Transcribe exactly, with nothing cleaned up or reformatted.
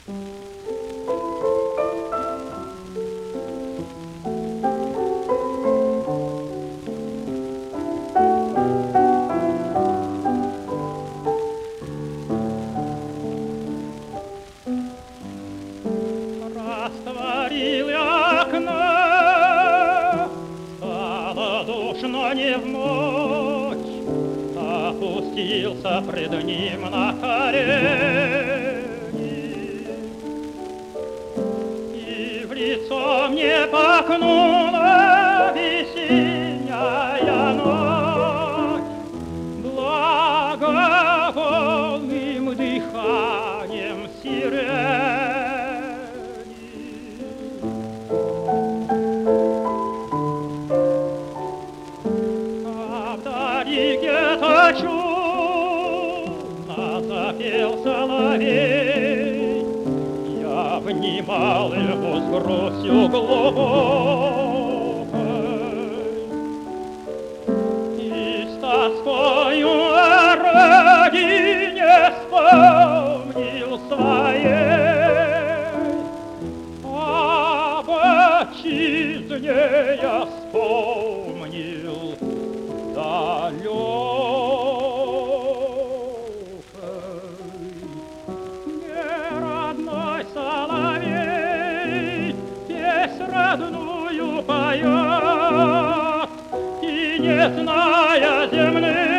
Растворил я окно, стало душно не в ночь, опустился пред ним на колени. И в лицо мне пахнула весенняя ночь благовольным дыханием сирени. Где-то чудно запел соловей, я внимал его с грустью глубокой и с тоскою о родине вспомнил своей, об отчизне я вспомнил далекой. Не родной соловей песнь родную поет, и не зная земных